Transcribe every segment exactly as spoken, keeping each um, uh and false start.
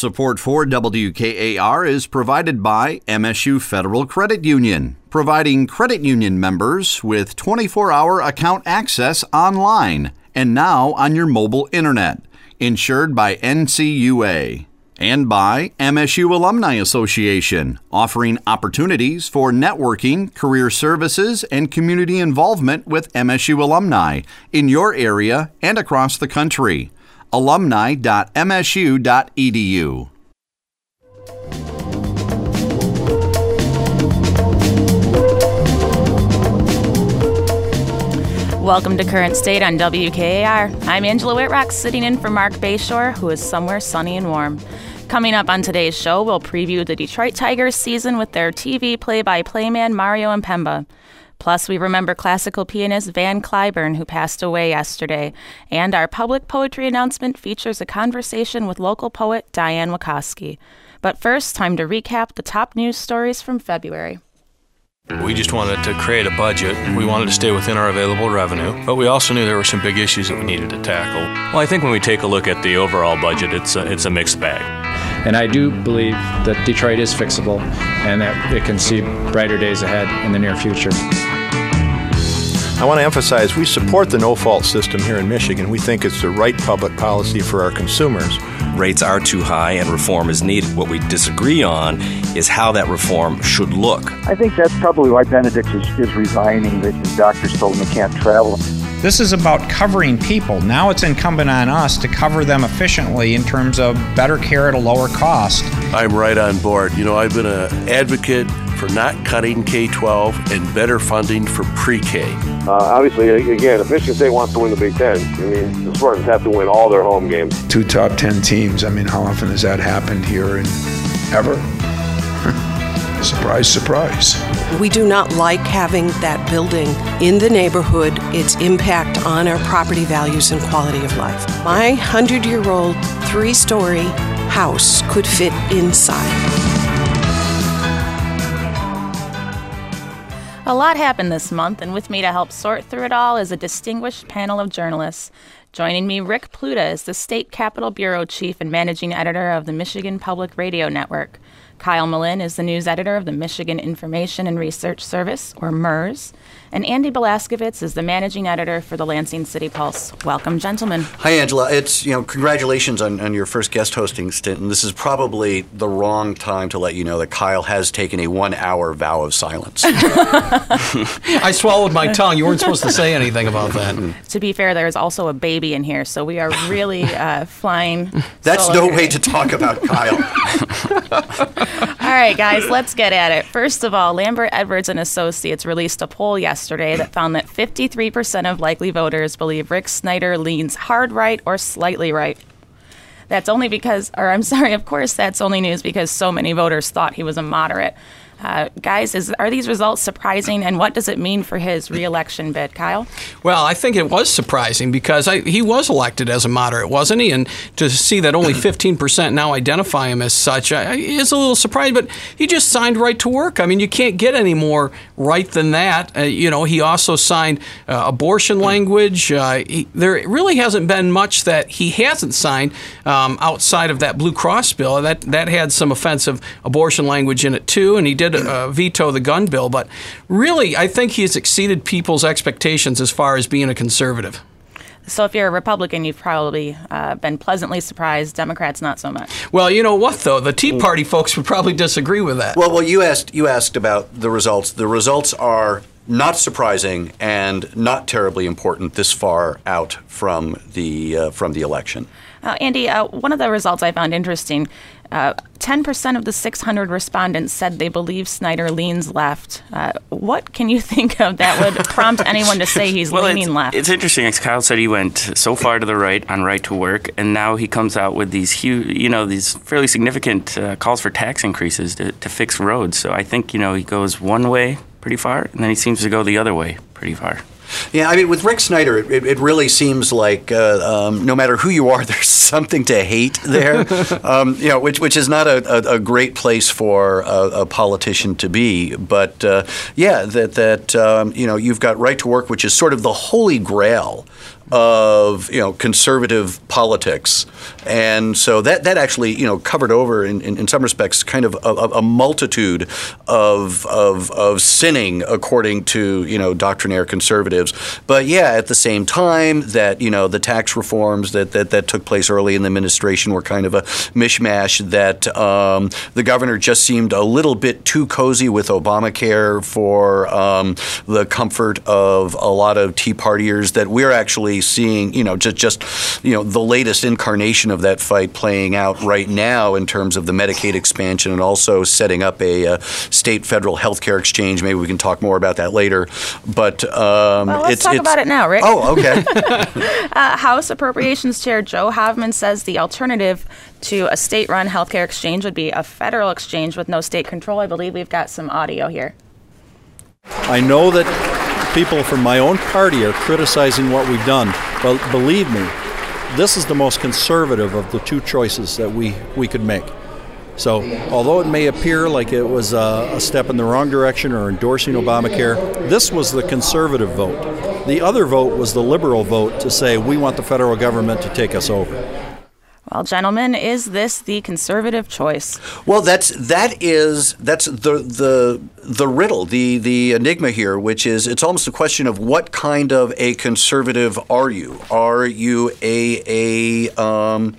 Support for W K A R is provided by M S U Federal Credit Union, providing credit union members with twenty-four hour account access online and now on your mobile internet, insured by N C U A. And by M S U Alumni Association, offering opportunities for networking, career services, and community involvement with M S U alumni in your area and across the country. alumni dot m s u dot e d u. Welcome to Current State on W K A R. I'm Angela Whitrock, sitting in for Mark Bayshore, who is somewhere sunny and warm. Coming up on today's show, we'll preview the Detroit Tigers season with their T V play-by-play man, Mario Impemba. Plus, we remember classical pianist Van Cliburn, who passed away yesterday. And our public poetry announcement features a conversation with local poet Diane Wakoski. But first, time to recap the top news stories from February. We just wanted to create a budget. We wanted to stay within our available revenue, but we also knew there were some big issues that we needed to tackle. Well, I think when we take a look at the overall budget, it's a, it's a mixed bag. And I do believe that Detroit is fixable and that it can see brighter days ahead in the near future. I want to emphasize we support the no-fault system here in Michigan. We think it's the right public policy for our consumers. Rates are too high and reform is needed. What we disagree on is how that reform should look. I think that's probably why Benedict is, is resigning, that his doctors told him he can't travel. This is about covering people. Now it's incumbent on us to cover them efficiently in terms of better care at a lower cost. I'm right on board. You know, I've been an advocate for not cutting K twelve and better funding for pre-K. Uh, obviously, again, if Michigan State wants to win the Big Ten, I mean, the Spartans have to win all their home games. Two top ten teams. I mean, how often has that happened here in ever? Surprise, surprise. We do not like having that building in the neighborhood, its impact on our property values and quality of life. My hundred-year-old, three-story house could fit inside. A lot happened this month, and with me to help sort through it all is a distinguished panel of journalists. Joining me, Rick Pluta is the State Capitol Bureau Chief and Managing Editor of the Michigan Public Radio Network. Kyle Malin is the news editor of the Michigan Information and Research Service, or MERS. And Andy Belaskovitz is the managing editor for the Lansing City Pulse. Welcome, gentlemen. Hi, Angela. It's, you know, congratulations on, on your first guest hosting stint. And this is probably the wrong time to let you know that Kyle has taken a one-hour vow of silence. I swallowed my tongue. You weren't supposed to say anything about that. To be fair, there's also a baby in here, so we are really uh, flying That's solo no here. way to talk about Kyle. All right, guys, let's get at it. First of all, Lambert Edwards and Associates released a poll yesterday that found that fifty-three percent of likely voters believe Rick Snyder leans hard right or slightly right. That's only because, or I'm sorry, of course that's only news because so many voters thought he was a moderate. Uh, guys, is, are these results surprising, and what does it mean for his re-election bid? Kyle? Well, I think it was surprising because I, he was elected as a moderate, wasn't he? And to see that only fifteen percent now identify him as such I, is a little surprising, but he just signed right to work. I mean, you can't get any more right than that. Uh, you know, he also signed uh, abortion language. Uh, he, there really hasn't been much that he hasn't signed um, outside of that Blue Cross bill. That, that had some offensive abortion language in it, too, and he did Uh, veto the gun bill, but really, I think he has exceeded people's expectations as far as being a conservative. So if you're a Republican, you've probably uh, been pleasantly surprised. Democrats, not so much. Well, you know what, though? The Tea Party folks would probably disagree with that. Well, well, you asked you asked about the results. The results are not surprising and not terribly important this far out from the uh, from the election. Uh, Andy, uh, one of the results I found interesting, uh, ten percent of the six hundred respondents said they believe Snyder leans left. Uh, what can you think of that would prompt anyone to say he's well, leaning it's, left? It's interesting. As Kyle said, he went so far to the right on right to work, and now he comes out with these huge, you know, these fairly significant uh, calls for tax increases to, to fix roads. So I think, you know, he goes one way pretty far, and then he seems to go the other way pretty far. Yeah, I mean, with Rick Snyder, it, it really seems like uh, um, no matter who you are, there's something to hate there. um, you know, which which is not a, a, a great place for a, a politician to be. But uh, yeah, that that um, you know, you've got right to work, which is sort of the holy grail of, you know, conservative politics. And so that, that actually, you know, covered over in, in, in some respects kind of a, a multitude of, of of sinning according to, you know, doctrinaire conservatives. But yeah, at the same time that, you know, the tax reforms that, that, that took place early in the administration were kind of a mishmash, that um, the governor just seemed a little bit too cozy with Obamacare for um, the comfort of a lot of Tea Partiers, that we're actually seeing, you know, just, just, you know, the latest incarnation of that fight playing out right now in terms of the Medicaid expansion and also setting up a, a state-federal health care exchange. Maybe we can talk more about that later. But um, well, let's it's, talk it's, about it now, Rick. Oh, okay. uh, House Appropriations Chair Joe Hoffman says the alternative to a state-run healthcare exchange would be a federal exchange with no state control. I believe we've got some audio here. I know that people from my own party are criticizing what we've done, but believe me, this is the most conservative of the two choices that we, we could make. So although it may appear like it was a, a step in the wrong direction or endorsing Obamacare, this was the conservative vote. The other vote was the liberal vote to say we want the federal government to take us over. Well, gentlemen, is this the conservative choice? Well, that's that is that's the the the riddle, the the enigma here, which is it's almost a question of what kind of a conservative are you? Are you a a um,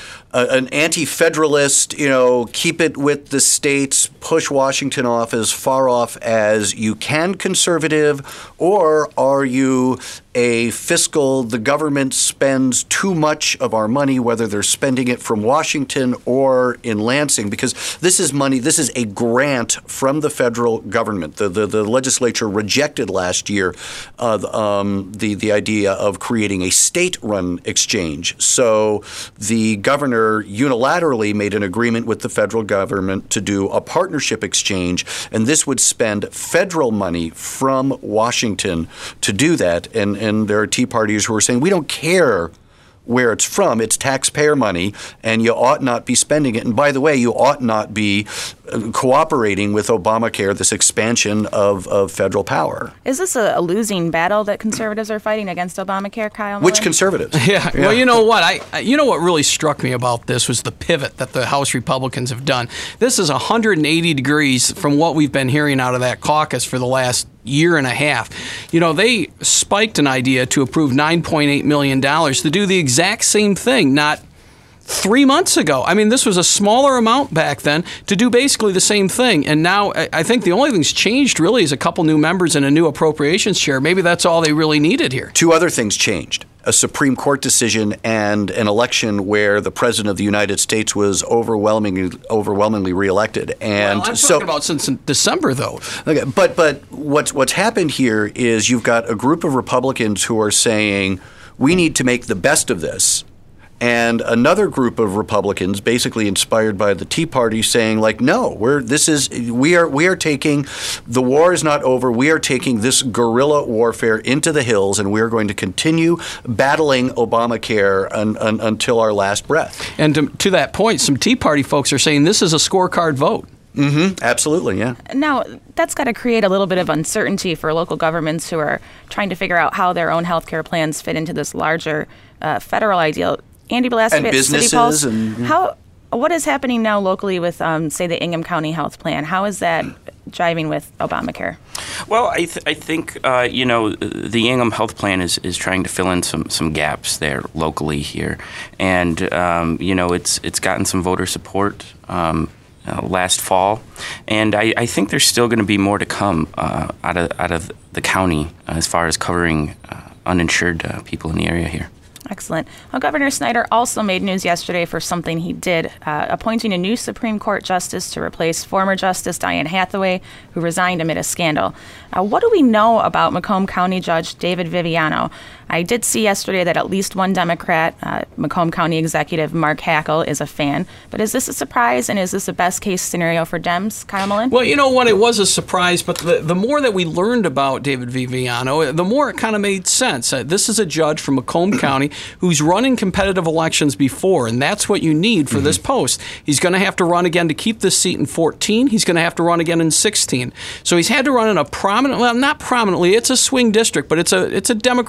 an anti-federalist, you know, keep it with the states, push Washington off as far off as you can conservative, or are you a fiscal, the government spends too much of our money, whether they're spending it from Washington or in Lansing, because this is money, this is a grant from the federal government. The the, the legislature rejected last year uh, the, um, the, the idea of creating a state-run exchange. So the governor unilaterally made an agreement with the federal government to do a partnership exchange, and this would spend federal money from Washington to do that. And And there are Tea Partiers who are saying, we don't care where it's from. It's taxpayer money, and you ought not be spending it. And by the way, you ought not be cooperating with Obamacare, this expansion of, of federal power. Is this a, a losing battle that conservatives are fighting against Obamacare, Kyle Mullen? Which conservatives? Yeah. yeah. Well, you know what? I you know what really struck me about this was the pivot that the House Republicans have done. This is one hundred eighty degrees from what we've been hearing out of that caucus for the last year and a half. You know, they spiked an idea to approve nine point eight million dollars to do the exact same thing, not three months ago. I mean, this was a smaller amount back then to do basically the same thing. And now I think the only thing's changed really is a couple new members and a new appropriations chair. Maybe that's all they really needed here. Two other things changed. A Supreme Court decision and an election where the President of the United States was overwhelmingly overwhelmingly reelected. And well, I'm so, talking about since December, though. Okay, but but what's what's happened here is you've got a group of Republicans who are saying we need to make the best of this. And another group of Republicans, basically inspired by the Tea Party, saying like, no, we're this is we are we are taking the war is not over. We are taking this guerrilla warfare into the hills, and we are going to continue battling Obamacare un, un, until our last breath. And to, to that point, some Tea Party folks are saying this is a scorecard vote. Mm-hmm. Absolutely, yeah. Now, that's got to create a little bit of uncertainty for local governments who are trying to figure out how their own health care plans fit into this larger uh, federal ideal. Andy Blaskovich, and businesses City Pulse, and yeah. how what is happening now locally with, um, say, the Ingham County Health Plan? How is that jiving with Obamacare? Well, I, th- I think uh, you know the Ingham Health Plan is, is trying to fill in some, some gaps there locally here, and um, you know it's it's gotten some voter support um, uh, last fall, and I, I think there's still going to be more to come uh, out of out of the county uh, as far as covering uh, uninsured uh, people in the area here. Excellent. Well, Governor Snyder also made news yesterday for something he did, uh, appointing a new Supreme Court justice to replace former Justice Diane Hathaway, who resigned amid a scandal. Uh, what do we know about Macomb County Judge David Viviano? I did see yesterday that at least one Democrat, uh, Macomb County Executive Mark Hackel, is a fan. But is this a surprise, and is this a best-case scenario for Dems, Kyle Mullen? Well, you know what? It was a surprise, but the, the more that we learned about David Viviano, the more it kind of made sense. Uh, this is a judge from Macomb County who's run in competitive elections before, and that's what you need for mm-hmm. this post. He's going to have to run again to keep this seat in fourteen. He's going to have to run again in sixteen. So he's had to run in a prominent, well, not prominently, it's a swing district, but it's a it's a Democratic county.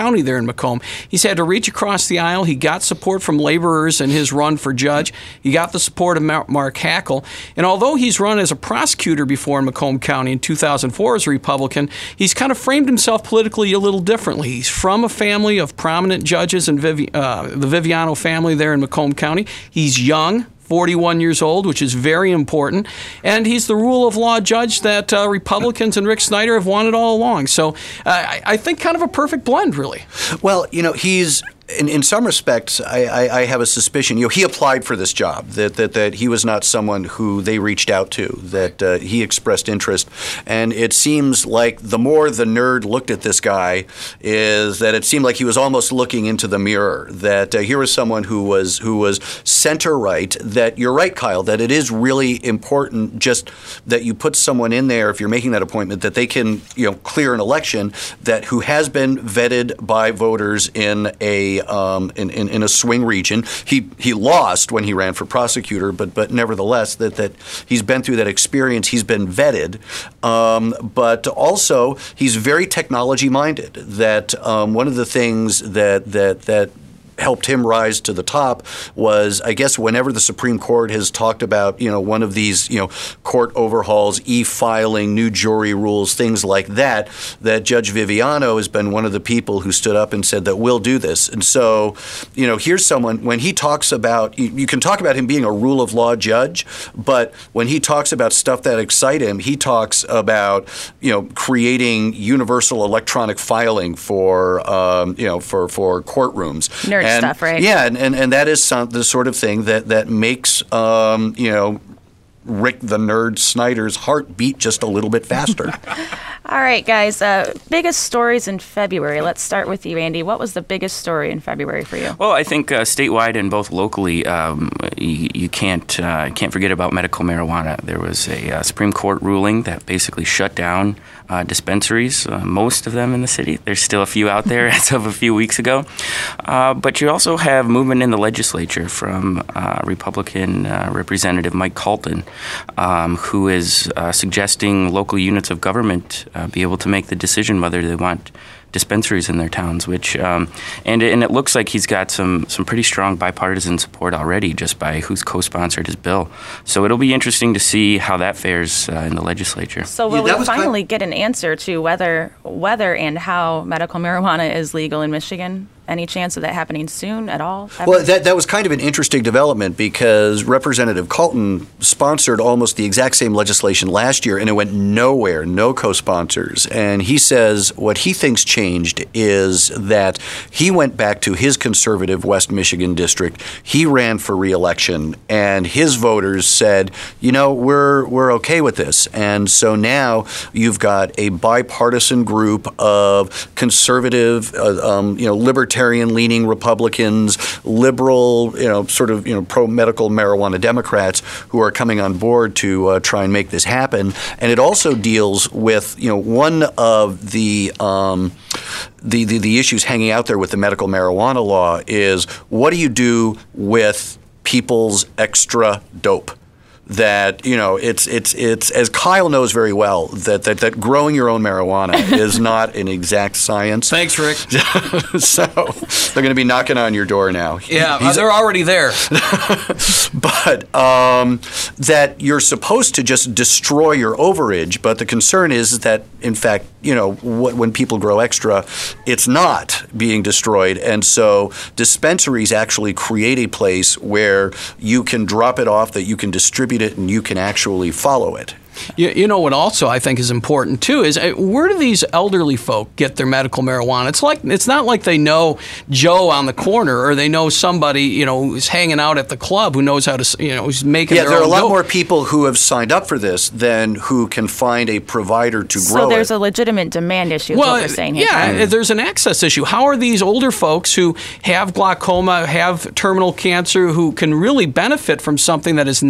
County there in Macomb. He's had to reach across the aisle. He got support from laborers in his run for judge. He got the support of Mark Hackel. And although he's run as a prosecutor before in Macomb County in two thousand four as a Republican, he's kind of framed himself politically a little differently. He's from a family of prominent judges in Vivi- uh, the Viviano family there in Macomb County. He's young, forty-one years old, which is very important. And he's the rule of law judge that uh, Republicans and Rick Snyder have wanted all along. So uh, I, I think kind of a perfect blend, really. Well, you know, he's... In, in some respects, I, I, I have a suspicion. You know, he applied for this job. That that, that he was not someone who they reached out to. That uh, he expressed interest, and it seems like the more the nerd looked at this guy, is that it seemed like he was almost looking into the mirror. That uh, here was someone who was who was center right. That you're right, Kyle. That it is really important just that you put someone in there if you're making that appointment that they can you know clear an election. That who has been vetted by voters in a Um, in, in, in a swing region. He he lost when he ran for prosecutor, but but nevertheless that, that he's been through that experience. He's been vetted, um, but also he's very technology minded. That um, one of the things that that that helped him rise to the top was, I guess, whenever the Supreme Court has talked about, you know, one of these, you know, court overhauls, e-filing, new jury rules, things like that, that Judge Viviano has been one of the people who stood up and said that we'll do this. And so, you know, here's someone, when he talks about, you, you can talk about him being a rule of law judge, but when he talks about stuff that excite him, he talks about, you know, creating universal electronic filing for, um, you know, for, for courtrooms. Nerd and, stuff, right? Yeah, and, and, and that is some, the sort of thing that, that makes, um, you know, Rick the Nerd Snyder's heart beat just a little bit faster. All right, guys. Uh, biggest stories in February. Let's start with you, Andy. What was the biggest story in February for you? Well, I think uh, statewide and both locally, um, you, you can't uh, can't forget about medical marijuana. There was a uh, Supreme Court ruling that basically shut down uh, dispensaries, uh, most of them in the city. There's still a few out there as of a few weeks ago. Uh, but you also have movement in the legislature from uh, Republican uh, Representative Mike Colton, um, who is uh, suggesting local units of government Uh, be able to make the decision whether they want dispensaries in their towns, which um, and and it looks like he's got some some pretty strong bipartisan support already just by who's co-sponsored his bill. So it'll be interesting to see how that fares uh, in the legislature. So will yeah, we finally kind of... get an answer to whether whether and how medical marijuana is legal in Michigan? Any chance of that happening soon at all? Ever? Well, that, that was kind of an interesting development because Representative Colton sponsored almost the exact same legislation last year, and it went nowhere, no co-sponsors. And he says what he thinks changed is that he went back to his conservative West Michigan district. He ran for re-election, and his voters said, you know, we're we're okay with this. And so now you've got a bipartisan group of conservative, uh, um, you know, libertarian libertarian-leaning Republicans, liberal, you know, sort of, you know, pro-medical marijuana Democrats who are coming on board to uh, try and make this happen. And it also deals with, you know, one of the, um, the, the the issues hanging out there with the medical marijuana law is what do you do with people's extra dope? That, you know, it's it's it's as Kyle knows very well that that, that growing your own marijuana is not an exact science. Thanks, Rick. So they're going to be knocking on your door now. Yeah, He's, they're already there. But um, that you're supposed to just destroy your overage, but the concern is that, in fact, you know, wh- when people grow extra, it's not being destroyed, and so dispensaries actually create a place where you can drop it off, that you can distribute it, and you can actually follow it. You, you know what also I think is important too is uh, where do these elderly folk get their medical marijuana? It's like it's not like they know Joe on the corner or they know somebody, you know, who's hanging out at the club who knows how to, you know, who's making yeah, their there own are a lot dope. more people who have signed up for this than who can find a provider to so grow it. So there's a legitimate demand issue is well, what we're saying here. Yeah, right? there's an access issue. How are these older folks who have glaucoma, have terminal cancer, who can really benefit from something that is not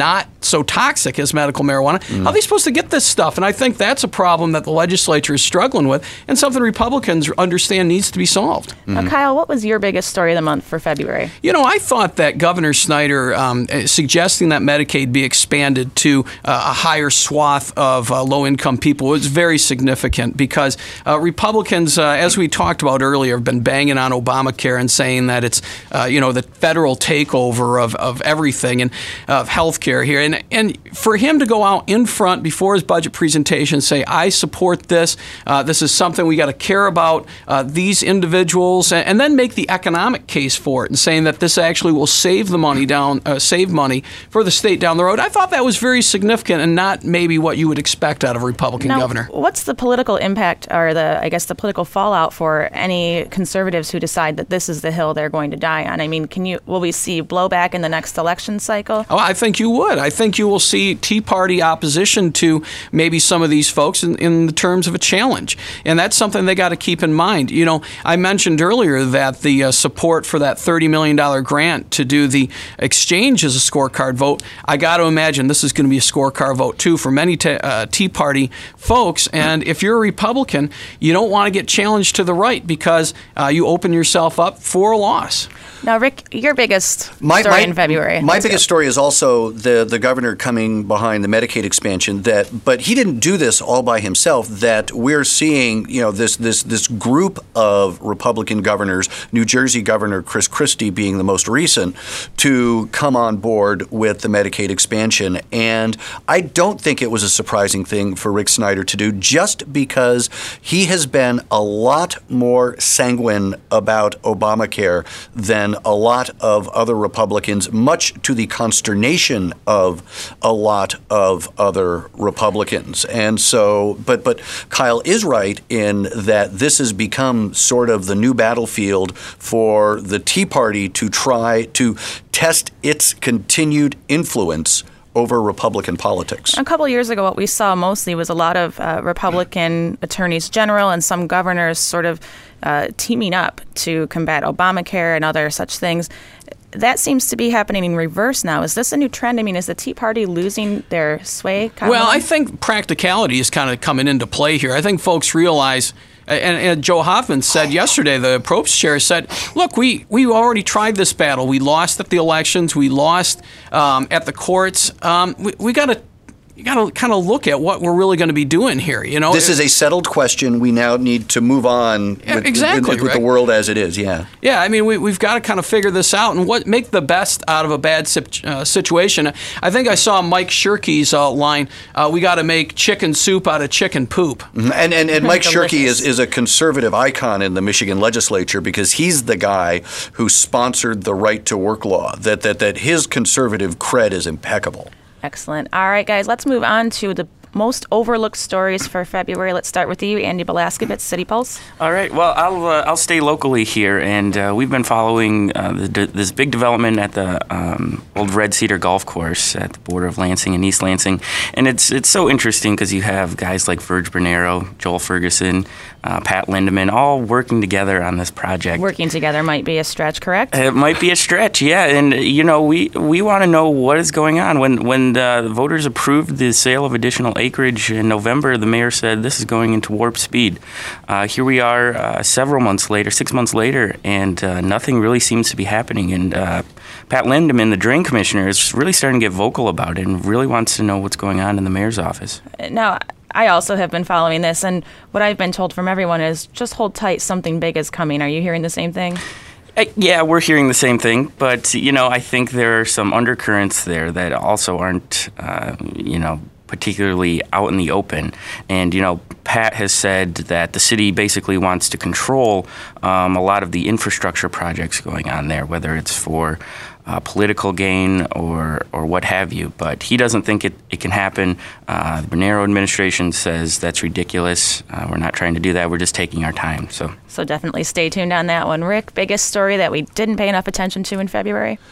so toxic as medical marijuana. Mm. How are they supposed to get this stuff? And I think that's a problem that the legislature is struggling with, and something Republicans understand needs to be solved. Mm-hmm. Now, Kyle, what was your biggest story of the month for February? You know, I thought that Governor Snyder um, suggesting that Medicaid be expanded to uh, a higher swath of uh, low-income people was very significant because uh, Republicans, uh, as we talked about earlier, have been banging on Obamacare and saying that it's, uh, you know, the federal takeover of, of everything and of health care here. And, and for him to go out in front before his budget presentation and say, I support this, uh, this is something we got to care about, uh, these individuals, and, and then make the economic case for it and saying that this actually will save the money down, uh, save money for the state down the road. I thought that was very significant and not maybe what you would expect out of a Republican now, governor. What's the political impact or the, I guess, the political fallout for any conservatives who decide that this is the hill they're going to die on? I mean, can you will we see blowback in the next election cycle? Oh, I think you would. I think you will see Tea Party opposition to maybe some of these folks in, in the terms of a challenge. And that's something they got to keep in mind. You know, I mentioned earlier that the uh, support for that thirty million dollars grant to do the exchange as a scorecard vote, I got to imagine this is going to be a scorecard vote too for many t- uh, Tea Party folks. And if you're a Republican, you don't want to get challenged to the right because uh, you open yourself up for a loss. Now, Rick, your biggest my, story my, in February. My Let's biggest go. story is also the, the governor coming behind the Medicaid expansion. That, but he didn't do this all by himself. That we're seeing, you know, this this this group of Republican governors, New Jersey Governor Chris Christie being the most recent, to come on board with the Medicaid expansion. And I don't think it was a surprising thing for Rick Snyder to do, just because he has been a lot more sanguine about Obamacare than a lot of other Republicans, much to the consternation of a lot of other Republicans. And so, but but Kyle is right in that this has become sort of the new battlefield for the Tea Party to try to test its continued influence over Republican politics. A couple of years ago, what we saw mostly was a lot of uh, Republican attorneys general and some governors sort of uh, teaming up to combat Obamacare and other such things. That seems to be happening in reverse now. Is this a new trend? I mean, is the Tea Party losing their sway? Kyle? Well, I think practicality is kind of coming into play here. I think folks realize, and, and Joe Hoffman said yesterday, the Probst chair said, look, we, we already tried this battle. We lost at the elections. We lost um, at the courts. Um, we we got to you got to kind of look at what we're really going to be doing here. You know, this is a settled question. We now need to move on yeah, with, exactly, with, with right? the world as it is. Yeah. Yeah, I mean, we, we've got to kind of figure this out and what make the best out of a bad uh, situation. I think I saw Mike Shirkey's uh, line, uh, we got to make chicken soup out of chicken poop. Mm-hmm. And, and, and Mike Shirkey is, is a conservative icon in the Michigan legislature because he's the guy who sponsored the right to work law, that, that, that his conservative cred is impeccable. Excellent. All right, guys, let's move on to the most overlooked stories for February. Let's start with you, Andy Belaskovitz, City Pulse. All right. Well, I'll uh, I'll stay locally here, and uh, we've been following uh, the, de- this big development at the um, old Red Cedar Golf Course at the border of Lansing and East Lansing, and it's it's so interesting because you have guys like Verge Bernero, Joel Ferguson, uh, Pat Lindeman, all working together on this project. Working together might be a stretch, correct? It might be a stretch, yeah. And you know, we we want to know what is going on when when the voters approved the sale of additional acreage in November. The mayor said this is going into warp speed. Uh, here we are uh, several months later, six months later, and uh, nothing really seems to be happening. And uh, Pat Lindeman, the drain commissioner, is really starting to get vocal about it and really wants to know what's going on in the mayor's office. Now, I also have been following this, and what I've been told from everyone is just hold tight, something big is coming. Are you hearing the same thing? Uh, yeah, we're hearing the same thing, but, you know, I think there are some undercurrents there that also aren't, uh, you know, particularly out in the open. And, you know, Pat has said that the city basically wants to control um, a lot of the infrastructure projects going on there, whether it's for uh, political gain or or what have you. But he doesn't think it, it can happen. Uh, the Bernero administration says that's ridiculous. Uh, we're not trying to do that. We're just taking our time. So, so definitely stay tuned on that one. Rick, biggest story that we didn't pay enough attention to in February?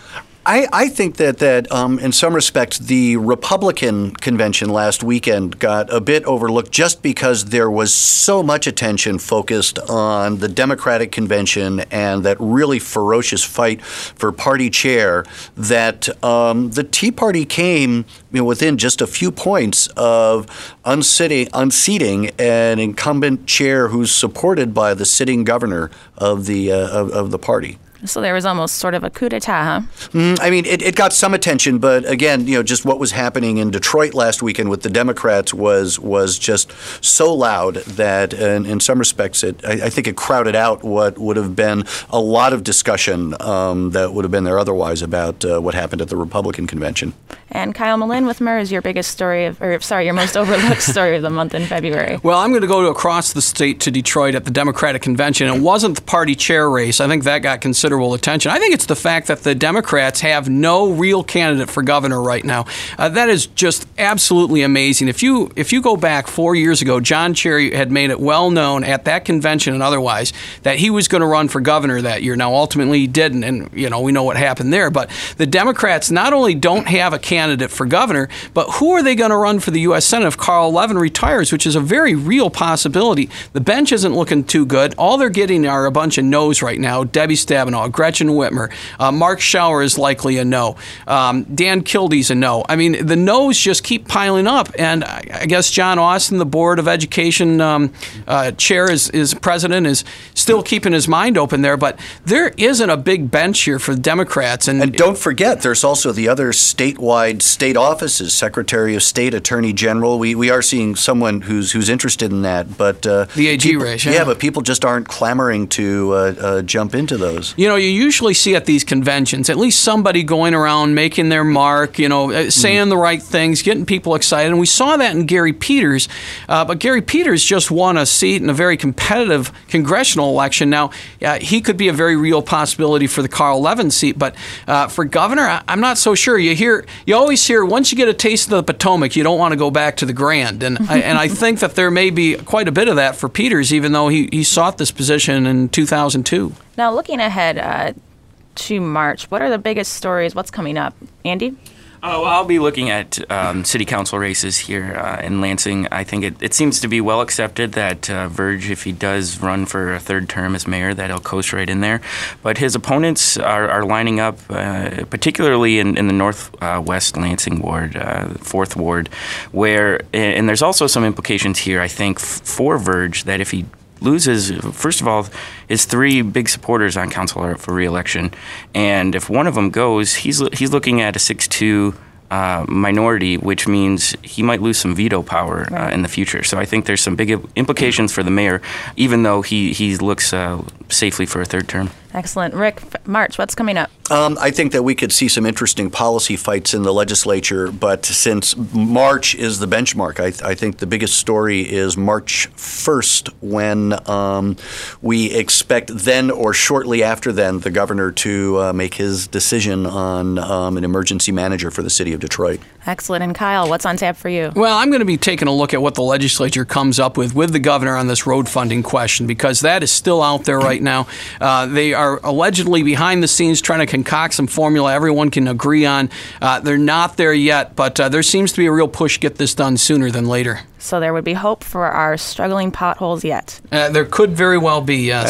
I, I think that, that um, in some respects, the Republican convention last weekend got a bit overlooked just because there was so much attention focused on the Democratic convention and that really ferocious fight for party chair that um, the Tea Party came you know, within just a few points of unsitting, unseating an incumbent chair who's supported by the sitting governor of the uh, of, of the party. So there was almost sort of a coup d'etat, huh? Mm, I mean, it, it got some attention, but again, you know, just what was happening in Detroit last weekend with the Democrats was was just so loud that, in, in some respects, it I, I think it crowded out what would have been a lot of discussion um, that would have been there otherwise about uh, what happened at the Republican convention. And Kyle Malin with M E R S, your biggest story, of, or sorry, your most overlooked story of the month in February. Well, I'm going to go to across the state to Detroit at the Democratic convention. It wasn't the party chair race. I think that got considerable attention. I think it's the fact that the Democrats have no real candidate for governor right now. Uh, that is just absolutely amazing. If you if you go back four years ago, John Cherry had made it well known at that convention and otherwise that he was going to run for governor that year. Now, ultimately, he didn't, and you know we know what happened there. But the Democrats not only don't have a candidate for governor, but who are they going to run for the U S Senate if Carl Levin retires, which is a very real possibility. The bench isn't looking too good. All they're getting are a bunch of no's right now. Debbie Stabenow, Gretchen Whitmer, uh, Mark Schauer is likely a no. Um, Dan Kildee's a no. I mean, the no's just keep piling up, and I, I guess John Austin, the Board of Education um, uh, chair, is, is president, is still keeping his mind open there, but there isn't a big bench here for the Democrats. And, and don't forget, there's also the other statewide state offices, Secretary of State, Attorney General. We we are seeing someone who's who's interested in that, but uh, the A G people, race, yeah. yeah, but people just aren't clamoring to uh, uh, jump into those. You know, you usually see at these conventions at least somebody going around making their mark, you know, saying mm. the right things, getting people excited, and we saw that in Gary Peters. Uh, but Gary Peters just won a seat in a very competitive congressional election. Now, uh, he could be a very real possibility for the Carl Levin seat, but uh, for governor, I, I'm not so sure. You hear, you always hear, once you get a taste of the Potomac, you don't want to go back to the Grand. And I, and I think that there may be quite a bit of that for Peters, even though he, he sought this position in two thousand two. Now, looking ahead uh, to March, what are the biggest stories? What's coming up? Andy? Oh, well, I'll be looking at um, city council races here uh, in Lansing. I think it, it seems to be well accepted that uh, Verge, if he does run for a third term as mayor, that he'll coast right in there. But his opponents are, are lining up, uh, particularly in, in the northwest uh, Lansing ward, uh, fourth ward, where, and there's also some implications here, I think, f- for Verge, that if he loses, first of all, his three big supporters on council are up for re-election, and if one of them goes, he's he's looking at a six two uh, minority, which means he might lose some veto power uh, in the future. So I think there's some big implications for the mayor, even though he, he looks uh, safely for a third term. Excellent. Rick, March, what's coming up? Um, I think that we could see some interesting policy fights in the legislature, but since March is the benchmark, I, th- I think the biggest story is March first, when um, we expect then or shortly after then the governor to uh, make his decision on um, an emergency manager for the city of Detroit. Excellent. And Kyle, what's on tap for you? Well, I'm going to be taking a look at what the legislature comes up with with the governor on this road funding question, because that is still out there right now. Uh, they are allegedly behind the scenes trying to concoct some formula everyone can agree on. Uh, they're not there yet, but uh, there seems to be a real push to get this done sooner than later. So there would be hope for our struggling potholes yet. Uh, there could very well be, yes.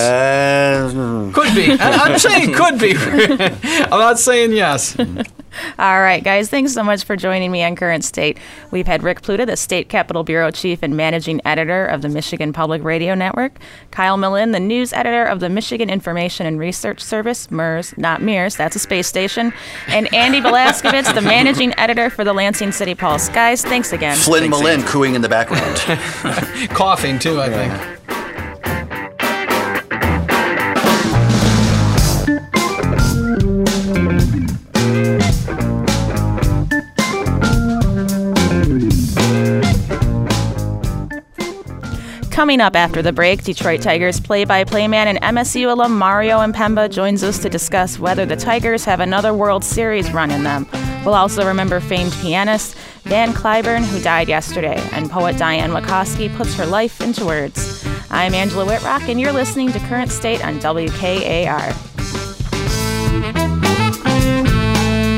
Uh, could be. I'm saying could be. I'm not saying yes. All right, guys, thanks so much for joining me on Current State. We've had Rick Pluta, the State Capitol Bureau Chief and Managing Editor of the Michigan Public Radio Network, Kyle Malin, the News Editor of the Michigan Information and Research Service, M E R S, not M E R S, that's a space station, and Andy Velaskovitz, the Managing Editor for the Lansing City Pulse. Guys, thanks again. Flynn thanks Malin again. cooing in the background. Coughing, too, I think. Coming up after the break, Detroit Tigers play-by-play man and M S U alum Mario Impemba joins us to discuss whether the Tigers have another World Series run in them. We'll also remember famed pianist Dan Clyburn, who died yesterday, and poet Diane Wakoski puts her life into words. I'm Angela Whitrock, and you're listening to Current State on W K A R.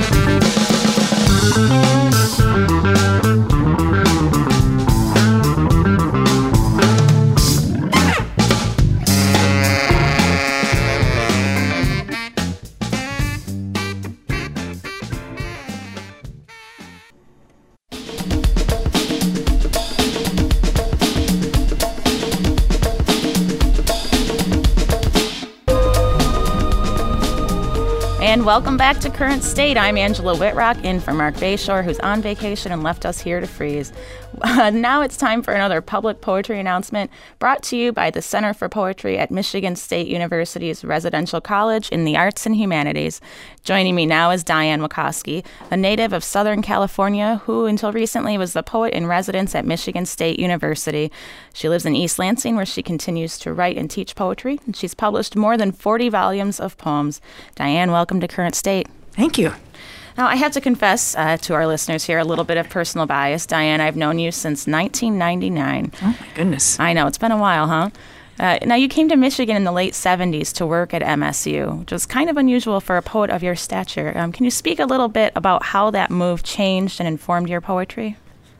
And welcome back to Current State. I'm Angela Whitrock, in for Mark Bayshore, who's on vacation and left us here to freeze. Uh, now it's time for another public poetry announcement brought to you by the Center for Poetry at Michigan State University's Residential College in the Arts and Humanities. Joining me now is Diane Wachowski, a native of Southern California who until recently was the poet in residence at Michigan State University. She lives in East Lansing, where she continues to write and teach poetry, and she's published more than forty volumes of poems. Diane, welcome to Current State. Thank you. Now, I have to confess uh, to our listeners here a little bit of personal bias. Diane, I've known you since nineteen ninety-nine. Oh, my goodness. I know. It's been a while, huh? Uh, now, you came to Michigan in the late seventies to work at M S U, which was kind of unusual for a poet of your stature. Um, can you speak a little bit about how that move changed and informed your poetry?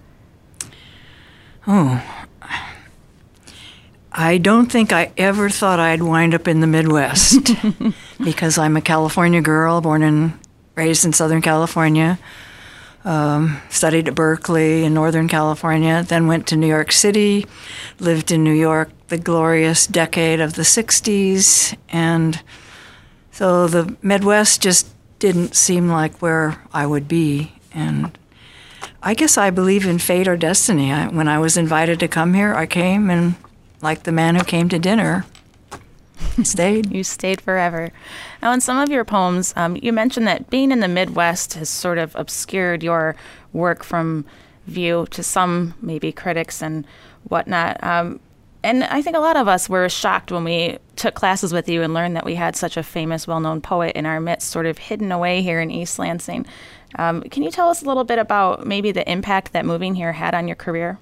Oh, I don't think I ever thought I'd wind up in the Midwest because I'm a California girl, born and raised in Southern California, um, studied at Berkeley in Northern California, then went to New York City, lived in New York the glorious decade of the sixties, and so the Midwest just didn't seem like where I would be. And I guess I believe in fate or destiny. I, when I was invited to come here, I came, and like the man who came to dinner, stayed. You stayed forever. Now, in some of your poems, um, you mentioned that being in the Midwest has sort of obscured your work from view to some, maybe, critics and whatnot. Um, and I think a lot of us were shocked when we took classes with you and learned that we had such a famous, well-known poet in our midst, sort of hidden away here in East Lansing. Um, can you tell us a little bit about maybe the impact that moving here had on your career?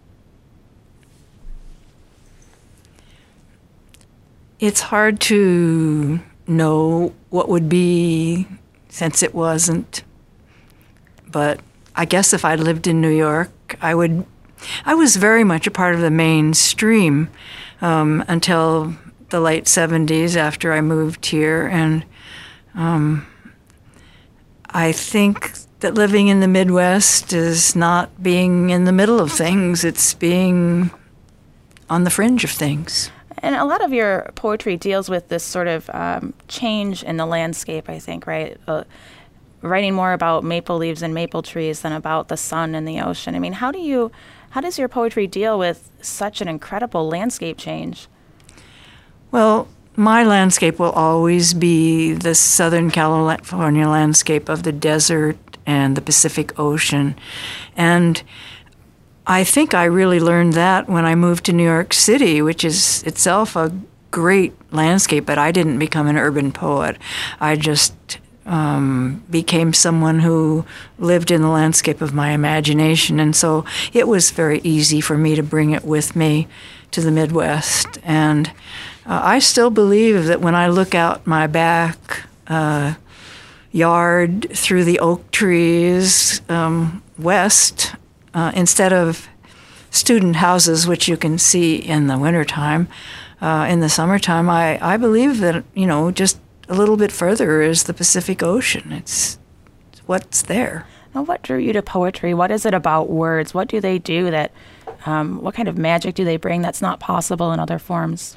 It's hard to know what would be since it wasn't. But I guess if I lived in New York, I would. I was very much a part of the mainstream um, until the late seventies after I moved here. And um, I think that living in the Midwest is not being in the middle of things. It's being on the fringe of things. And a lot of your poetry deals with this sort of um, change in the landscape, I think, right? Uh, writing more about maple leaves and maple trees than about the sun and the ocean. I mean, how do you, how does your poetry deal with such an incredible landscape change? Well, my landscape will always be the Southern California landscape of the desert and the Pacific Ocean. And I think I really learned that when I moved to New York City, which is itself a great landscape, but I didn't become an urban poet. I just um, became someone who lived in the landscape of my imagination, and so it was very easy for me to bring it with me to the Midwest. And uh, I still believe that when I look out my back uh, yard through the oak trees um, west, Uh, instead of student houses, which you can see in the wintertime, uh, in the summertime, I, I believe that, you know, just a little bit further is the Pacific Ocean. It's, it's what's there. Now, what drew you to poetry? What is it about words? What do they do that, um, what kind of magic do they bring that's not possible in other forms?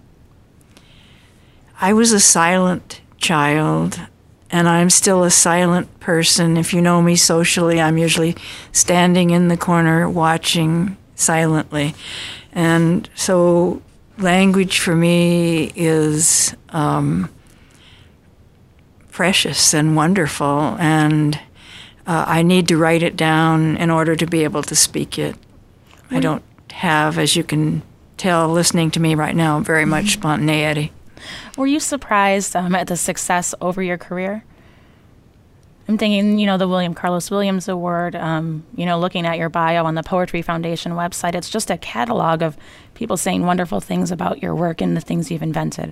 I was a silent child. And I'm still a silent person. If you know me socially, I'm usually standing in the corner watching silently. And so language for me is um, precious and wonderful. And uh, I need to write it down in order to be able to speak it. I don't have, as you can tell listening to me right now, very much spontaneity. Were you surprised um, at the success over your career? I'm thinking, you know, the William Carlos Williams Award, um, you know, looking at your bio on the Poetry Foundation website, it's just a catalog of people saying wonderful things about your work and the things you've invented.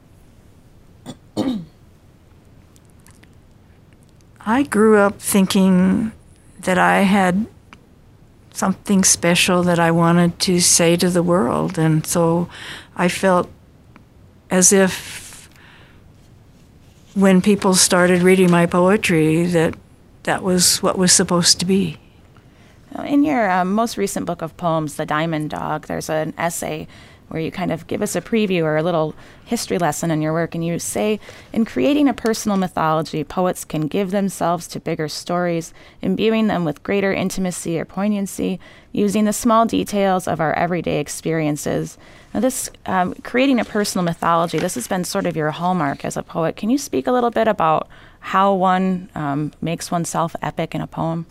I grew up thinking that I had something special that I wanted to say to the world, and so I felt as if when people started reading my poetry that that was what was supposed to be. In your um, most recent book of poems, The Diamond Dog, there's an essay where you kind of give us a preview or a little history lesson in your work. And you say, in creating a personal mythology, poets can give themselves to bigger stories, imbuing them with greater intimacy or poignancy, using the small details of our everyday experiences. Now, this um, creating a personal mythology, this has been sort of your hallmark as a poet. Can you speak a little bit about how one um, makes oneself epic in a poem?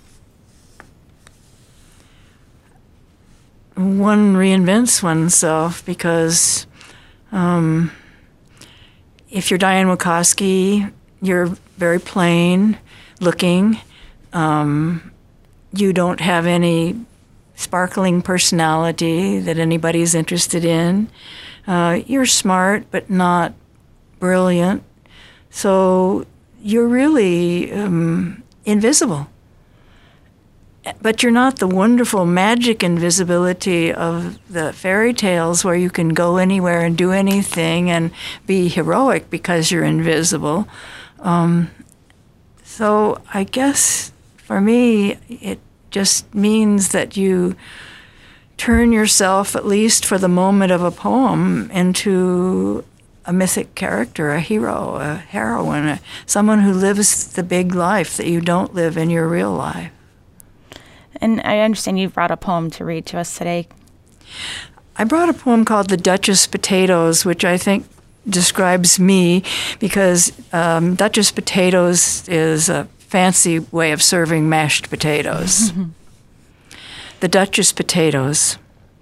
One reinvents oneself because um, if you're Diane Wieckowski, you're very plain looking. Um, you don't have any sparkling personality that anybody's interested in. Uh, you're smart, but not brilliant. So you're really um, invisible. But you're not the wonderful magic invisibility of the fairy tales where you can go anywhere and do anything and be heroic because you're invisible. Um, so I guess for me, it just means that you turn yourself, at least for the moment of a poem, into a mythic character, a hero, a heroine, a, someone who lives the big life that you don't live in your real life. And I understand you've brought a poem to read to us today. I brought a poem called The Duchess Potatoes, which I think describes me because um, Duchess potatoes is a fancy way of serving mashed potatoes. The Duchess Potatoes.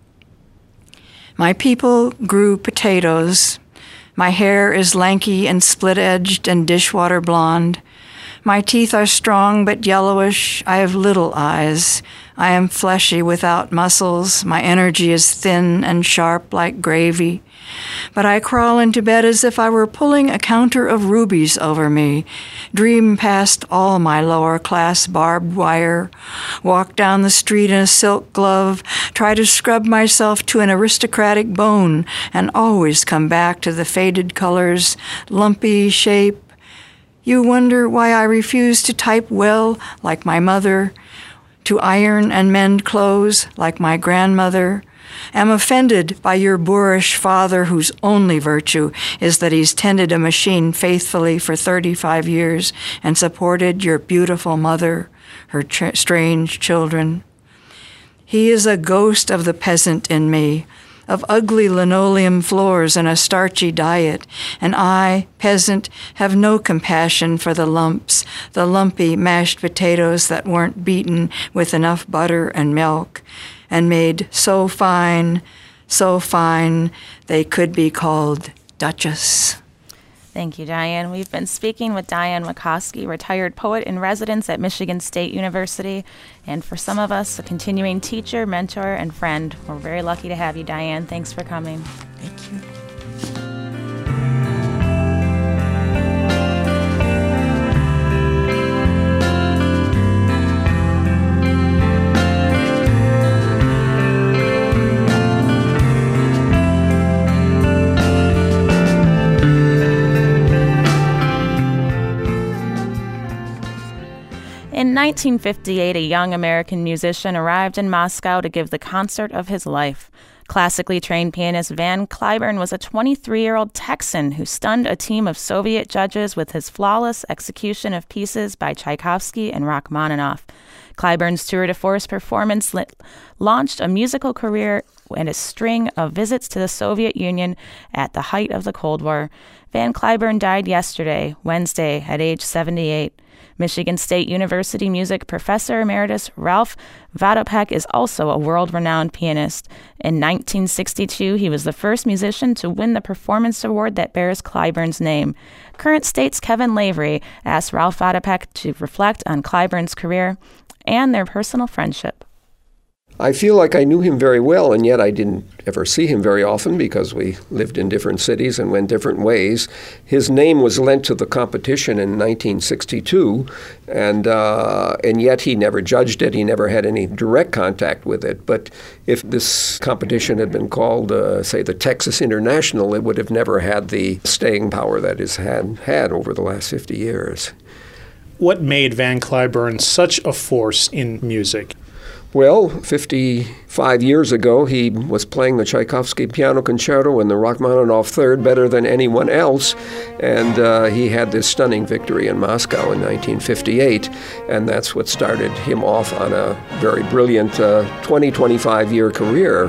My people grew potatoes. My hair is lanky and split-edged and dishwater blonde. My teeth are strong but yellowish. I have little eyes. I am fleshy without muscles. My energy is thin and sharp like gravy. But I crawl into bed as if I were pulling a counter of rubies over me, dream past all my lower-class barbed wire, walk down the street in a silk glove, try to scrub myself to an aristocratic bone, and always come back to the faded colors, lumpy shape. You wonder why I refuse to type well like my mother, to iron and mend clothes like my grandmother, am offended by your boorish father whose only virtue is that he's tended a machine faithfully for thirty-five years and supported your beautiful mother, her tr- strange children. He is a ghost of the peasant in me, of ugly linoleum floors and a starchy diet, and I, peasant, have no compassion for the lumps, the lumpy mashed potatoes that weren't beaten with enough butter and milk, and made so fine, so fine, they could be called Duchess. Thank you, Diane. We've been speaking with Diane Wieckowski, retired poet in residence at Michigan State University, and for some of us, a continuing teacher, mentor, and friend. We're very lucky to have you, Diane. Thanks for coming. Thank you. In nineteen fifty-eight, a young American musician arrived in Moscow to give the concert of his life. Classically trained pianist Van Cliburn was a twenty-three-year-old Texan who stunned a team of Soviet judges with his flawless execution of pieces by Tchaikovsky and Rachmaninoff. Cliburn's tour de force performance lit- launched a musical career and a string of visits to the Soviet Union at the height of the Cold War. Van Cliburn died yesterday, Wednesday, at age seventy-eight. Michigan State University music professor emeritus Ralph Vatopek is also a world-renowned pianist. In nineteen sixty-two, he was the first musician to win the performance award that bears Cliburn's name. Current State's Kevin Lavery asked Ralph Vatopek to reflect on Cliburn's career and their personal friendship. I feel like I knew him very well, and yet I didn't ever see him very often because we lived in different cities and went different ways. His name was lent to the competition in nineteen sixty-two, and uh, and yet he never judged it. He never had any direct contact with it. But if this competition had been called, uh, say, the Texas International, it would have never had the staying power that it's had, had over the last fifty years. What made Van Cliburn such a force in music? Well, fifty-five years ago, he was playing the Tchaikovsky Piano Concerto and the Rachmaninoff Third better than anyone else, and uh, he had this stunning victory in Moscow in nineteen fifty-eight, and that's what started him off on a very brilliant uh, twenty, twenty-five year career.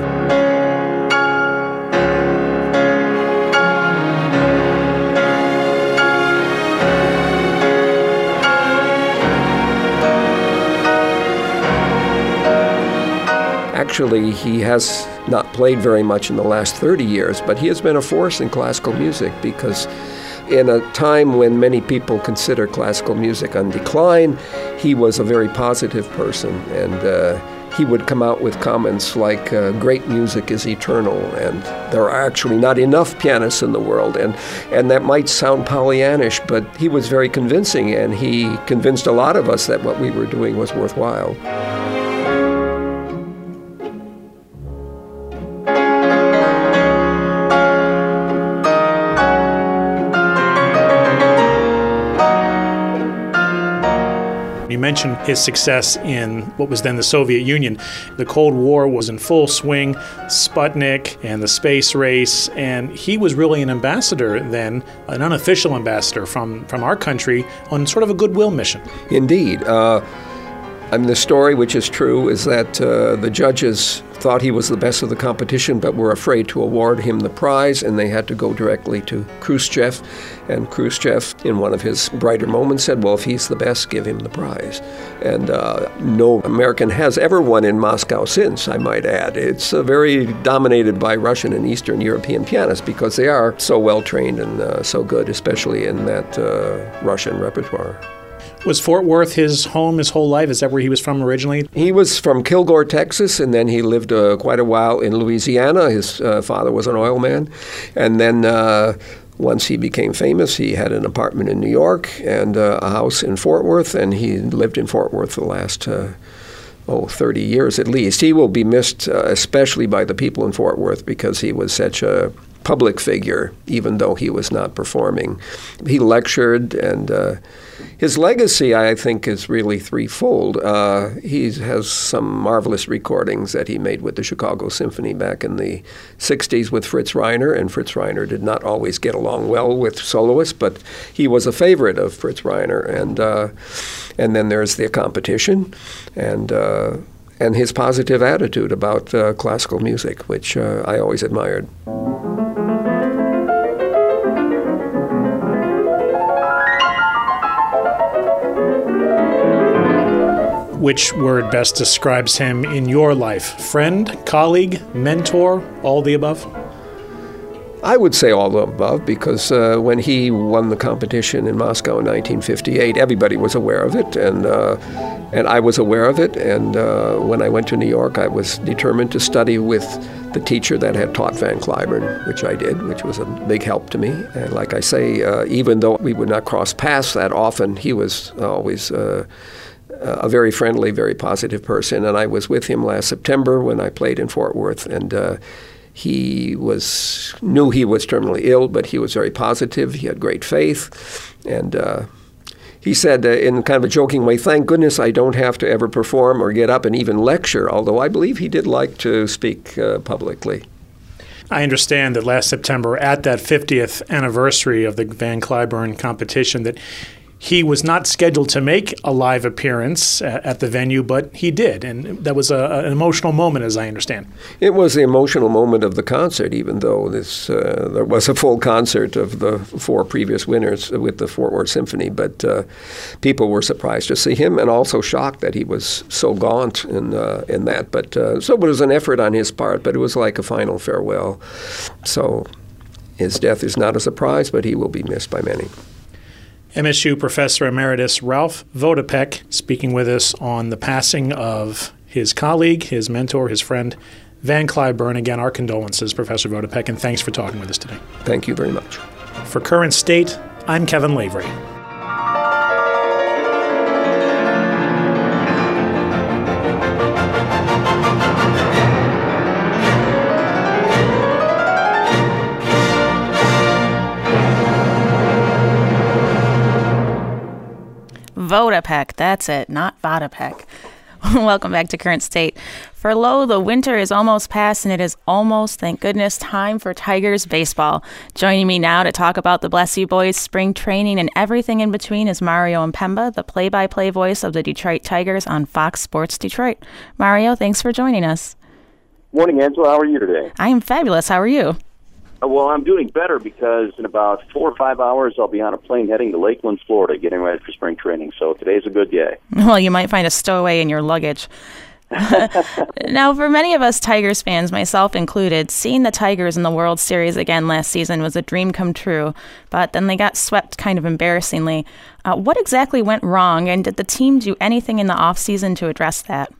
Actually, he has not played very much in the last thirty years, but he has been a force in classical music because in a time when many people consider classical music on decline, he was a very positive person, and uh, he would come out with comments like, uh, great music is eternal, and there are actually not enough pianists in the world, and, and that might sound Pollyannish, but he was very convincing, and he convinced a lot of us that what we were doing was worthwhile. You mentioned his success in what was then the Soviet Union. The Cold War was in full swing, Sputnik and the space race, and he was really an ambassador then, an unofficial ambassador from, from our country on sort of a goodwill mission. Indeed. Uh, I mean, the story, which is true, is that uh, the judges thought he was the best of the competition, but were afraid to award him the prize, and they had to go directly to Khrushchev. And Khrushchev, in one of his brighter moments, said, well, if he's the best, give him the prize. And uh, no American has ever won in Moscow since, I might add. It's uh, very dominated by Russian and Eastern European pianists because they are so well-trained and uh, so good, especially in that uh, Russian repertoire. Was Fort Worth his home his whole life? Is that where he was from originally? He was from Kilgore, Texas, and then he lived uh, quite a while in Louisiana. His uh, father was an oil man. And then uh, once he became famous, he had an apartment in New York and uh, a house in Fort Worth, and he lived in Fort Worth the last uh, oh, thirty years at least. He will be missed uh, especially by the people in Fort Worth because he was such a public figure, even though he was not performing. He lectured, and uh, his legacy, I think, is really threefold. Uh, he has some marvelous recordings that he made with the Chicago Symphony back in the sixties with Fritz Reiner, and Fritz Reiner did not always get along well with soloists, but he was a favorite of Fritz Reiner. And uh, and then there's the competition, and uh, and his positive attitude about uh, classical music, which uh, I always admired. Which word best describes him in your life? Friend, colleague, mentor, all the above? I would say all the above because uh, when he won the competition in Moscow in nineteen fifty-eight, everybody was aware of it, and uh, and I was aware of it. And uh, when I went to New York, I was determined to study with the teacher that had taught Van Cliburn, which I did, which was a big help to me. And like I say, uh, even though we would not cross paths that often, he was always Uh, a very friendly, very positive person, and I was with him last September when I played in Fort Worth, and uh, he was knew he was terminally ill, but he was very positive. He had great faith, and uh, he said uh, in kind of a joking way, thank goodness I don't have to ever perform or get up and even lecture, although I believe he did like to speak uh, publicly. I understand that last September, at that fiftieth anniversary of the Van Cliburn competition, that he was not scheduled to make a live appearance at the venue, but he did, and that was a, an emotional moment, as I understand. It was the emotional moment of the concert, even though this uh, there was a full concert of the four previous winners with the Fort Worth Symphony, but uh, people were surprised to see him and also shocked that he was so gaunt in, uh, in that. But uh, so it was an effort on his part, but it was like a final farewell. So his death is not a surprise, but he will be missed by many. M S U Professor Emeritus Ralph Vodopek speaking with us on the passing of his colleague, his mentor, his friend, Van Cliburn. Again, our condolences, Professor Vodopek, and thanks for talking with us today. Thank you very much. For Current State, I'm Kevin Lavery. Vodopek, that's it, not Vodopek. Welcome back to Current State. For Lowe, the winter is almost past, and it is almost, thank goodness, time for Tigers baseball. Joining me now to talk about the Bless You Boys, spring training, and everything in between is Mario Impemba, the play-by-play voice of the Detroit Tigers on Fox Sports Detroit. Mario, thanks for joining us. Morning, Angela. How are you today? I am fabulous. How are you? Well, I'm doing better because in about four or five hours, I'll be on a plane heading to Lakeland, Florida, getting ready for spring training. So today's a good day. Well, you might find a stowaway in your luggage. Now, for many of us Tigers fans, myself included, seeing the Tigers in the World Series again last season was a dream come true, but then they got swept kind of embarrassingly. Uh, what exactly went wrong, and did the team do anything in the offseason to address that?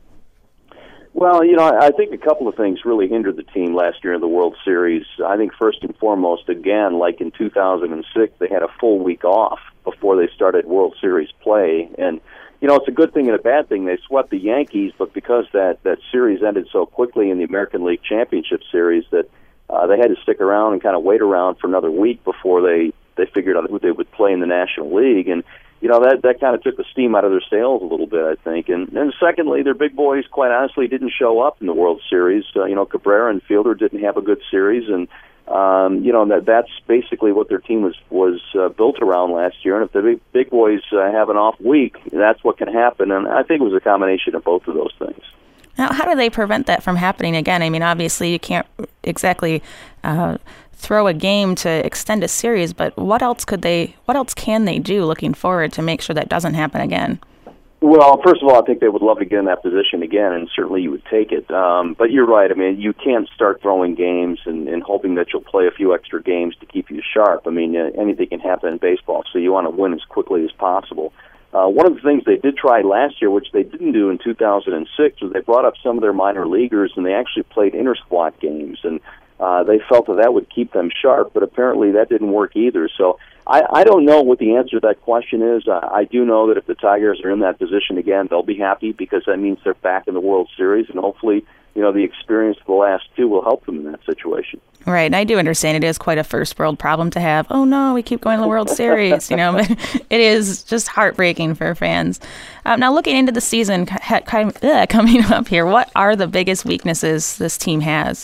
Well, you know, I think a couple of things really hindered the team last year in the World Series. I think first and foremost, again, like in two thousand six, they had a full week off before they started World Series play. And, you know, it's a good thing and a bad thing. They swept the Yankees, but because that, that series ended so quickly in the American League Championship Series that uh, they had to stick around and kind of wait around for another week before they, they figured out who they would play in the National League. And you know, that that kind of took the steam out of their sails a little bit, I think. And then secondly, their big boys, quite honestly, didn't show up in the World Series. Uh, you know, Cabrera and Fielder didn't have a good series, and um, you know that that's basically what their team was was uh, built around last year. And if the big, big boys uh, have an off week, that's what can happen. And I think it was a combination of both of those things. Now, how do they prevent that from happening again? I mean, obviously, you can't exactly Uh, throw a game to extend a series, but what else could they, what else can they do looking forward to make sure that doesn't happen again? Well, first of all, I think they would love to get in that position again, and certainly you would take it. Um, but you're right. I mean, you can't start throwing games and, and hoping that you'll play a few extra games to keep you sharp. I mean, uh, anything can happen in baseball, so you want to win as quickly as possible. Uh, one of the things they did try last year, which they didn't do in two thousand six, was they brought up some of their minor leaguers, and they actually played inter-squad games, and Uh, they felt that that would keep them sharp, but apparently that didn't work either. So I, I don't know what the answer to that question is. Uh, I do know that if the Tigers are in that position again, they'll be happy because that means they're back in the World Series, and hopefully, you know, the experience of the last two will help them in that situation. Right, and I do understand it is quite a first world problem to have. Oh no, we keep going to the World Series, you know, but it is just heartbreaking for fans. Um, now, looking into the season kind of, uh, coming up here, what are the biggest weaknesses this team has?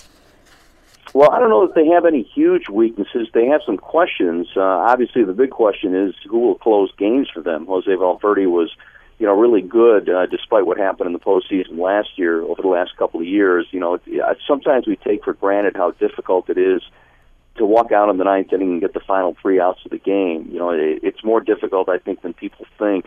Well, I don't know if they have any huge weaknesses. They have some questions. Uh, obviously, the big question is who will close games for them. Jose Valverde was, you know, really good uh, despite what happened in the postseason last year. Over the last couple of years, you know, sometimes we take for granted how difficult it is to walk out in the ninth inning and get the final three outs of the game. You know, it, it's more difficult, I think, than people think.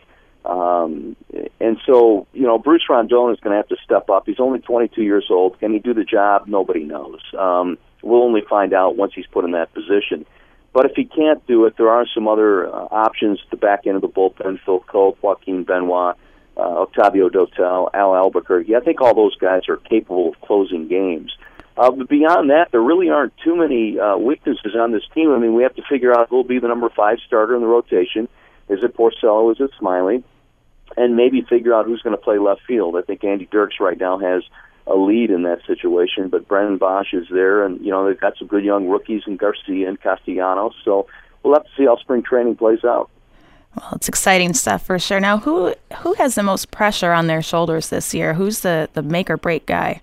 Um, and so, you know, Bruce Rondon is going to have to step up. He's only twenty-two years old. Can he do the job? Nobody knows. Um, we'll only find out once he's put in that position. But if he can't do it, there are some other uh, options at the back end of the bullpen: Phil Cope, Joaquin Benoit, uh, Octavio Dotel, Al Albuquerque. I think all those guys are capable of closing games. Uh, but beyond that, there really aren't too many uh, weaknesses on this team. I mean, we have to figure out who will be the number five starter in the rotation. Is it Porcello? Is it Smiley? And maybe figure out who's going to play left field. I think Andy Dirks right now has a lead in that situation, but Brennan Bosch is there, and you know they've got some good young rookies in Garcia and Castellanos. So we'll have to see how spring training plays out. Well, it's exciting stuff for sure. Now, who who has the most pressure on their shoulders this year? Who's the, the make or break guy?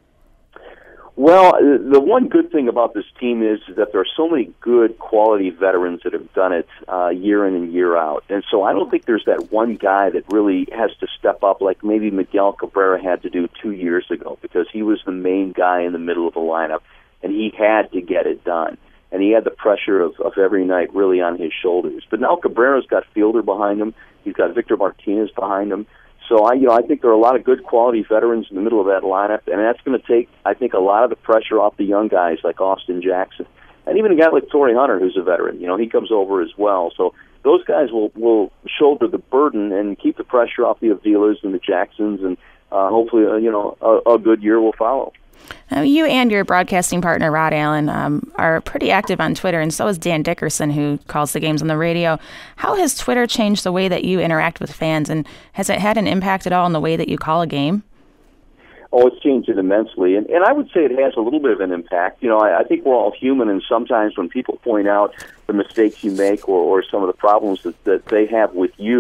Well, the one good thing about this team is that there are so many good quality veterans that have done it uh, year in and year out. And so I don't think there's that one guy that really has to step up like maybe Miguel Cabrera had to do two years ago, because he was the main guy in the middle of the lineup, and he had to get it done. And he had the pressure of, of every night really on his shoulders. But now Cabrera's got Fielder behind him. He's got Victor Martinez behind him. So I, you know, I think there are a lot of good quality veterans in the middle of that lineup, and that's going to take, I think, a lot of the pressure off the young guys like Austin Jackson, and even a guy like Torrey Hunter, who's a veteran. You know, he comes over as well. So those guys will will shoulder the burden and keep the pressure off the Avilas and the Jacksons, and uh, hopefully, uh, you know, a, a good year will follow. Now, you and your broadcasting partner, Rod Allen, um, are pretty active on Twitter, and so is Dan Dickerson, who calls the games on the radio. How has Twitter changed the way that you interact with fans, and has it had an impact at all on the way that you call a game? Oh, it's changed it immensely, and, and I would say it has a little bit of an impact. You know, I, I think we're all human, and sometimes when people point out the mistakes you make or, or some of the problems that, that they have with you,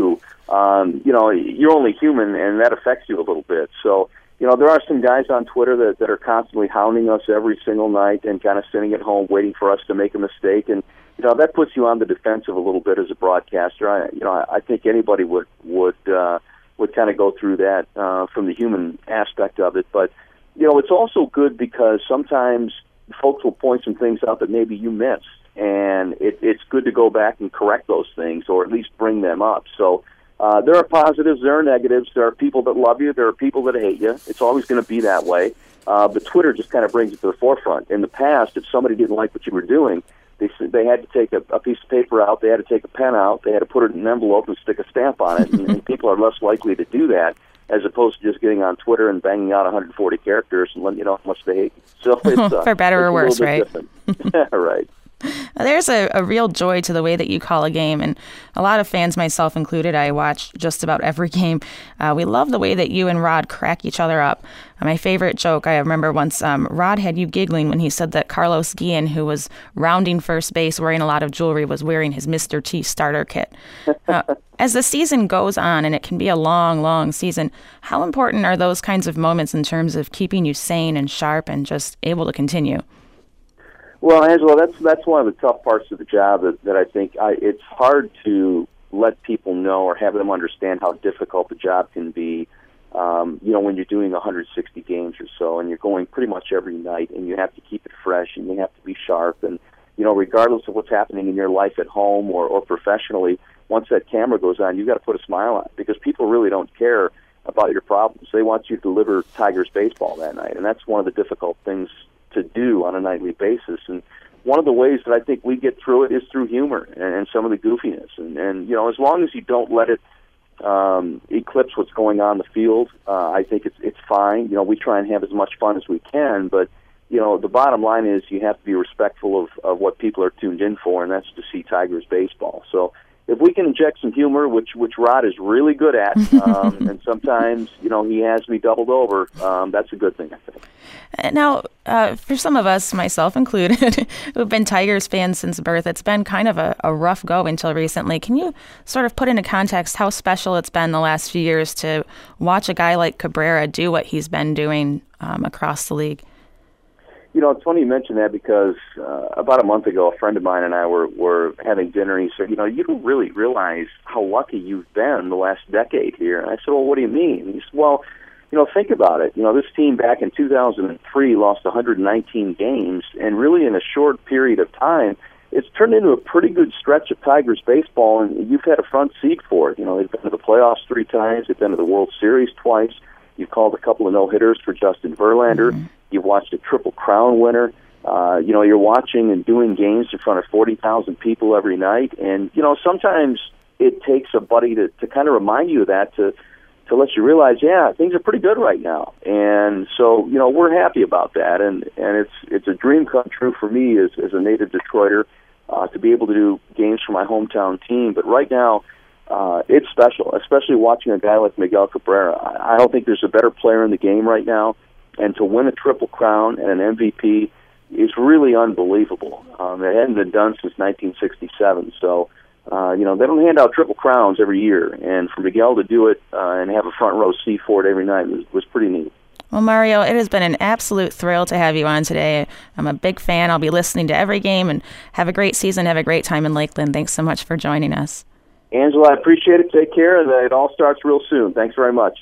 um, you know, you're only human, and that affects you a little bit. So, you know, there are some guys on Twitter that, that are constantly hounding us every single night and kind of sitting at home waiting for us to make a mistake. And, you know, that puts you on the defensive a little bit as a broadcaster. I, you know, I, I think anybody would, would, uh, would kind of go through that uh, from the human aspect of it. But, you know, it's also good because sometimes folks will point some things out that maybe you missed. And it, it's good to go back and correct those things or at least bring them up. So, Uh, there are positives, there are negatives, there are people that love you, there are people that hate you. It's always going to be that way. Uh, but Twitter just kind of brings it to the forefront. In the past, if somebody didn't like what you were doing, they they had to take a, a piece of paper out, they had to take a pen out, they had to put it in an envelope and stick a stamp on it, and, and people are less likely to do that as opposed to just getting on Twitter and banging out one hundred forty characters and letting you know how much they hate you. So it's, uh, For better or worse, right? Right. There's a, a real joy to the way that you call a game, and a lot of fans, myself included, I watch just about every game. Uh, we love the way that you and Rod crack each other up. Uh, my favorite joke, I remember once um, Rod had you giggling when he said that Carlos Guillen, who was rounding first base wearing a lot of jewelry, was wearing his Mister T starter kit. Uh, as the season goes on, and it can be a long, long season, how important are those kinds of moments in terms of keeping you sane and sharp and just able to continue? Well, Angela, that's that's one of the tough parts of the job that, that I think I, it's hard to let people know or have them understand how difficult the job can be. Um, you know, when you're doing one hundred sixty games or so, and you're going pretty much every night, and you have to keep it fresh, and you have to be sharp, and you know, regardless of what's happening in your life at home or, or professionally, once that camera goes on, you got to put a smile on, because people really don't care about your problems. They want you to deliver Tigers baseball that night, and that's one of the difficult things to do on a nightly basis. And one of the ways that I think we get through it is through humor and, and some of the goofiness. And, and, you know, as long as you don't let it um, eclipse what's going on in the field, uh, I think it's it's fine. You know, we try and have as much fun as we can, but, you know, the bottom line is you have to be respectful of, of what people are tuned in for, and that's to see Tigers baseball. So if we can inject some humor, which which Rod is really good at, um, and sometimes, you know, he has me doubled over, um, that's a good thing, I think. Now, uh, for some of us, myself included, who've been Tigers fans since birth, it's been kind of a, a rough go until recently. Can you sort of put into context how special it's been the last few years to watch a guy like Cabrera do what he's been doing um, across the league? You know, it's funny you mention that because uh, about a month ago, a friend of mine and I were, were having dinner, and he said, you know, you don't really realize how lucky you've been the last decade here. And I said, well, what do you mean? And he said, well, you know, think about it. You know, this team back in two thousand three lost one hundred nineteen games, and really in a short period of time, it's turned into a pretty good stretch of Tigers baseball, and you've had a front seat for it. You know, they've been to the playoffs three times, they've been to the World Series twice, you've called a couple of no-hitters for Justin Verlander, mm-hmm. You've watched a Triple Crown winner. Uh, you know, you're watching and doing games in front of forty thousand people every night, and, you know, sometimes it takes a buddy to, to kind of remind you of that, to to let you realize, yeah, things are pretty good right now. And so, you know, we're happy about that, and, and it's it's a dream come true for me as, as a native Detroiter uh, to be able to do games for my hometown team. But right now, uh, it's special, especially watching a guy like Miguel Cabrera. I, I don't think there's a better player in the game right now, and to win a Triple Crown and an M V P is really unbelievable. Um, it hadn't been done since nineteen sixty-seven, so Uh, you know, they don't hand out Triple Crowns every year, and for Miguel to do it uh, and have a front row seat for it every night was, was pretty neat. Well, Mario, it has been an absolute thrill to have you on today. I'm a big fan. I'll be listening to every game, and have a great season. Have a great time in Lakeland. Thanks so much for joining us. Angela, I appreciate it. Take care, and it all starts real soon. Thanks very much.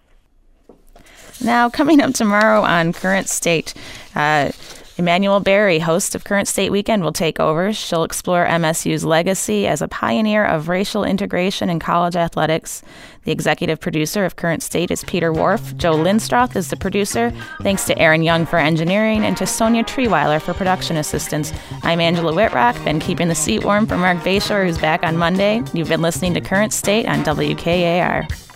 Now, coming up tomorrow on Current State, uh, Emmanuel Berry, host of Current State Weekend, will take over. She'll explore M S U's legacy as a pioneer of racial integration in college athletics. The executive producer of Current State is Peter Worf. Joe Lindstroth is the producer. Thanks to Aaron Young for engineering and to Sonia Treeweiler for production assistance. I'm Angela Whitrock, been keeping the seat warm for Mark Bayshore, who's back on Monday. You've been listening to Current State on W K A R.